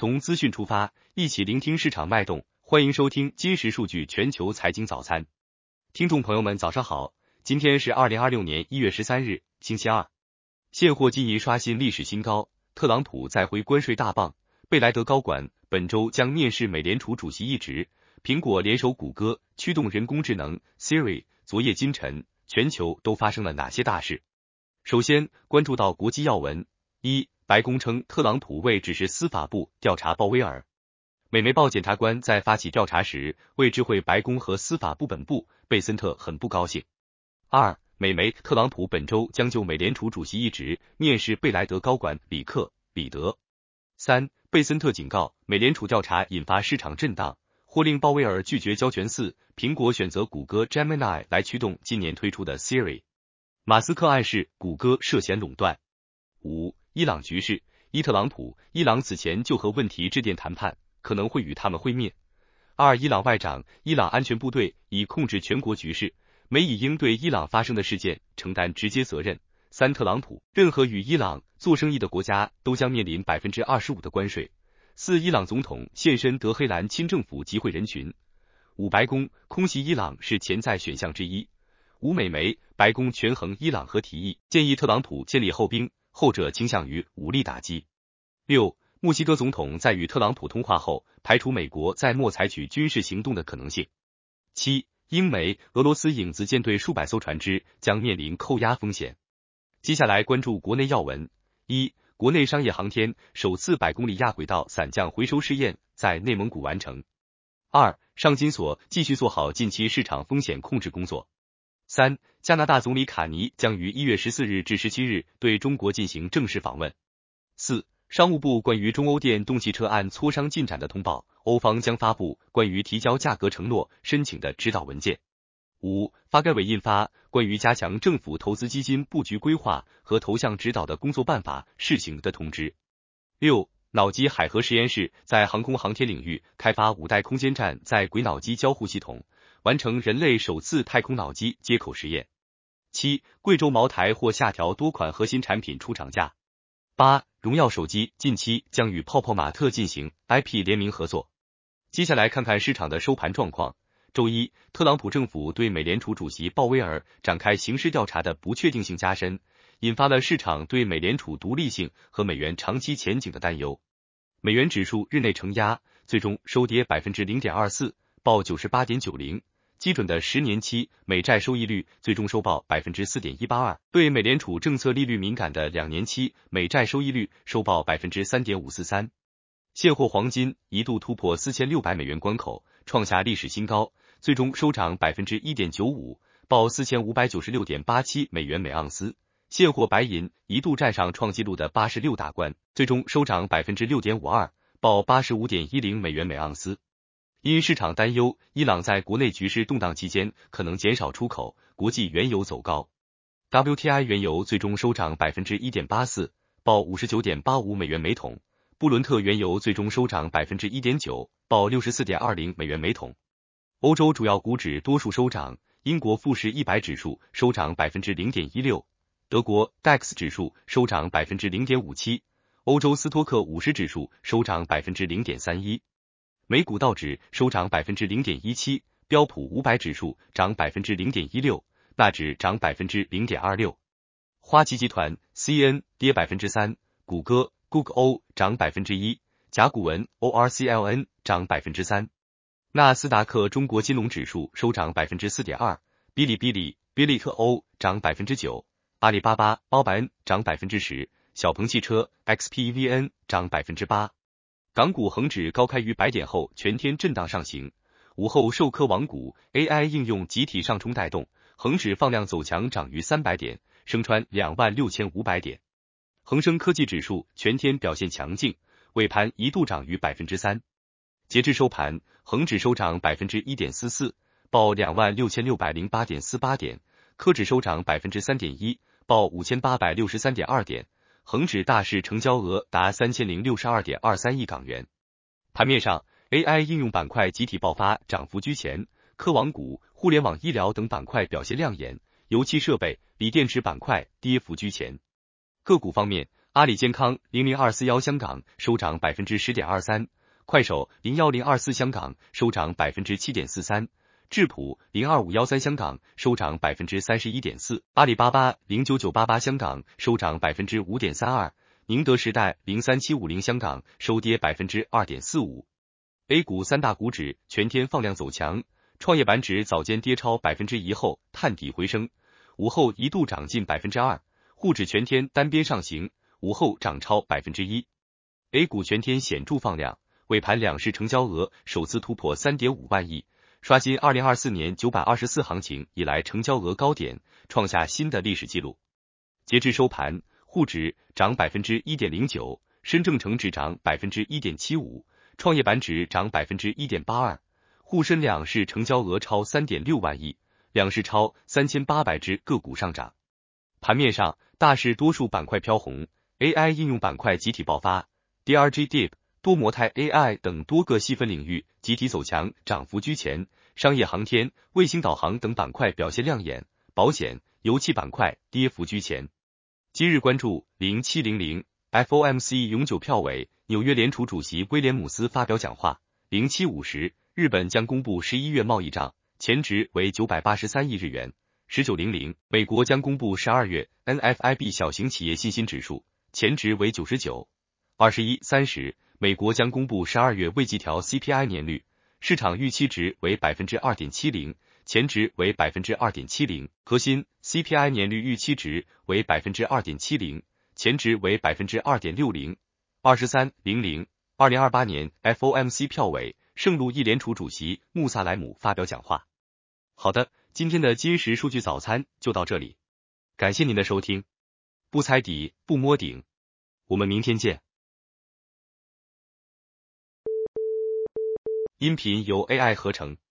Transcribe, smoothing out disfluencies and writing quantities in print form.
从资讯出发，一起聆听市场脉动。欢迎收听今时数据全球财经早餐。听众朋友们，早上好！今天是2026年1月13日，星期二。现货金银刷新历史新高，特朗普再挥关税大棒，贝莱德高管本周将面试美联储主席一职，苹果联手谷歌驱动人工智能 Siri。昨夜今晨，全球都发生了哪些大事？首先关注到国际要闻。一、白宫称特朗普未指示司法部调查鲍威尔。美媒报检察官在发起调查时未知会白宫和司法部本部，贝森特很不高兴。二、美媒特朗普本周将就美联储主席一职面试贝莱德高管里克·彼得。三、贝森特警告，美联储调查引发市场震荡，或令鲍威尔拒绝交权。四、苹果选择谷歌 Gemini 来驱动今年推出的 Siri。马斯克暗示谷歌涉嫌垄断。五、伊朗局势，特朗普，伊朗此前就和问题致电谈判，可能会与他们会面。二、伊朗外长，伊朗安全部队已控制全国局势，美以应对伊朗发生的事件承担直接责任。三、特朗普，任何与伊朗做生意的国家都将面临 25% 的关税。四、伊朗总统现身德黑兰亲政府集会人群。五、白宫，空袭伊朗是潜在选项之一。五、美媒，白宫权衡伊朗核提议，建议特朗普建立后兵，后者倾向于武力打击。六、墨西哥总统在与特朗普通话后，排除美国在莫采取军事行动的可能性。七、英媒，俄罗斯影子舰队数百艘船只将面临扣押风险。接下来关注国内要闻。一、国内商业航天首次100公里亚轨道伞降回收试验在内蒙古完成。二、上金所继续做好近期市场风险控制工作。三、加拿大总理卡尼将于1月14日至17日对中国进行正式访问。四、商务部关于中欧电动汽车案磋商进展的通报，欧方将发布关于提交价格承诺申请的指导文件。五、发改委印发关于加强政府投资基金布局规划和投向指导的工作办法试行的通知。六、脑机海河实验室在航空航天领域开发5代空间站在轨脑机交互系统，完成人类首次太空脑机接口实验。七、贵州茅台或下调多款核心产品出厂价。八、荣耀手机近期将与泡泡玛特进行 IP 联名合作。接下来看看市场的收盘状况。周一，特朗普政府对美联储主席鲍威尔展开刑事调查的不确定性加深，引发了市场对美联储独立性和美元长期前景的担忧。美元指数日内承压，最终收跌 0.24%， 报 98.90。基准的10年期美债收益率最终收报 4.182%， 对美联储政策利率敏感的2年期美债收益率收报 3.543%。现货黄金一度突破4600美元关口，创下历史新高，最终收涨 1.95%， 报 4596.87 美元每盎司。现货白银一度站上创纪录的86大关，最终收涨 6.52%， 报 85.10 美元每盎司。因市场担忧伊朗在国内局势动荡期间可能减少出口，国际原油走高。WTI 原油最终收涨 1.84%， 报 59.85 美元每桶。布伦特原油最终收涨 1.9%， 报 64.20 美元每桶。欧洲主要股指多数收涨，英国富时100指数收涨 0.16%， 德国 DAX 指数收涨 0.57%， 欧洲斯托克50指数收涨 0.31%。美股道指收涨 0.17%， 标普500指数涨 0.16%， 纳指涨 0.26%。花旗集团 CN 跌 3%， 谷歌Google 涨 1%， 甲骨文 ORCLN 涨 3%。纳斯达克中国金融指数收涨 4.2%， 哔哩哔哩 Bilibili 涨 9%， 阿里巴巴 Alibaba 涨 10%， 小鹏汽车 XPEVN 涨 8%。港股恒指高开于100点后全天震荡上行，午后受科网股 AI 应用集体上冲带动，恒指放量走强，涨逾300点，升穿26500点。恒生科技指数全天表现强劲，尾盘一度涨逾 3%。截至收盘，恒指收涨 1.44%， 报 26,608.48 点，科指收涨 3.1%， 报 5863.2 点。恒指大市成交额达 3062.23 亿港元。盘面上 AI 应用板块集体爆发，涨幅居前，科网股、互联网医疗等板块表现亮眼，油气设备、锂电池板块跌幅居前。个股方面， 阿里健康00241香港收涨 10.23%， 快手01024香港收涨 7.43%， 智谱02513香港收涨 31.4%， 阿里巴巴09988香港收涨 5.32%， 宁德时代03750香港收跌 2.45%。A 股三大股指全天放量走强，创业板指早间跌超 1% 后探底回升，午后一度涨近 2%， 沪指全天单边上行，午后涨超 1%。 A 股全天显著放量，尾盘两市成交额首次突破 3.5 万亿，刷新2024年924行情以来成交额高点，创下新的历史记录。截至收盘，沪指涨 1.09%， 深证成指涨 1.75%， 创业板指涨 1.82%， 沪深两市成交额超 3.6 万亿，两市超3800只个股上涨。盘面上，大市多数板块飘红， AI 应用板块集体爆发， DRG Deep、多模态 AI 等多个细分领域集体走强，涨幅居前，商业航天、卫星导航等板块表现亮眼，保险、油气板块跌幅居前。今日关注0700 FOMC 永久票委，纽约联储主席威廉姆斯发表讲话。0750，日本将公布11月贸易账，前值为983亿日元。1900，美国将公布12月 NFIB 小型企业信心指数，前值为99。21:30，美国将公布12月未季调 CPI 年率，市场预期值为 2.70%， 前值为 2.70%， 核心 CPI 年率预期值为 2.70%， 前值为 2.60%。23:00， 2028年 FOMC 票委，圣路易联储主席穆萨莱姆发表讲话。好的，今天的今时数据早餐就到这里，感谢您的收听。不猜底，不摸顶，我们明天见。音频由 AI 合成。